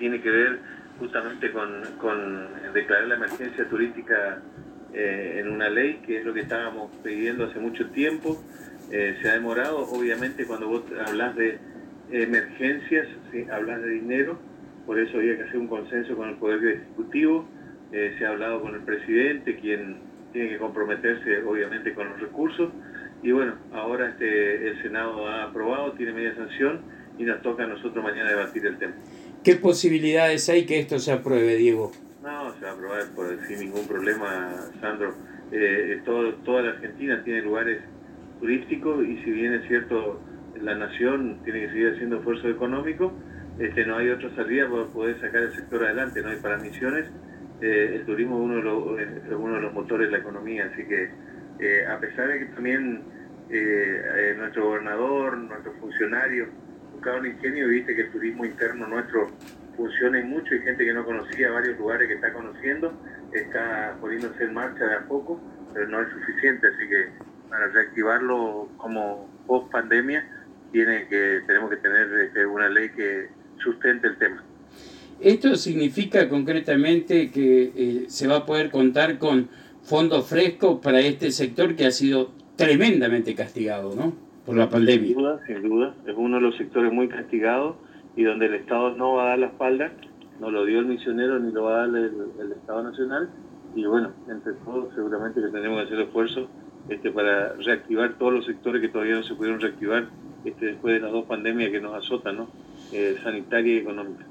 tiene que ver justamente con declarar la emergencia turística en una ley, que es lo que estábamos pidiendo hace mucho tiempo. Se ha demorado, obviamente, cuando vos hablas de emergencias, ¿sí? Hablas de dinero, por eso había que hacer un consenso con el Poder Ejecutivo. Se ha hablado con el presidente, quien tiene que comprometerse, obviamente, con los recursos. Y bueno, ahora el Senado ha aprobado, tiene media sanción, y nos toca a nosotros mañana debatir el tema. ¿Qué posibilidades hay que esto se apruebe, Diego? No, se va a aprobar sin ningún problema, Sandro. Toda la Argentina tiene lugares turísticos, y si bien es cierto, la nación tiene que seguir haciendo esfuerzo económico, no hay otra salida para poder sacar el sector adelante, no hay para misiones. El turismo es uno de los motores de la economía, así que a pesar de que también nuestro gobernador, nuestros funcionarios buscaron ingenio, y viste que el turismo interno nuestro funciona mucho, y gente que no conocía varios lugares que está conociendo, está poniéndose en marcha de a poco, pero no es suficiente, así que para reactivarlo como post pandemia tenemos que tener una ley que sustente el tema. ¿Esto significa concretamente que se va a poder contar con fondos frescos para este sector que ha sido tremendamente castigado, ¿no?, por la pandemia? Sin duda, es uno de los sectores muy castigados y donde el Estado no va a dar la espalda, no lo dio el misionero ni lo va a dar el Estado Nacional, y bueno, entre todos seguramente que tenemos que hacer esfuerzos para reactivar todos los sectores que todavía no se pudieron reactivar después de las dos pandemias que nos azotan, ¿no? Sanitaria y económica.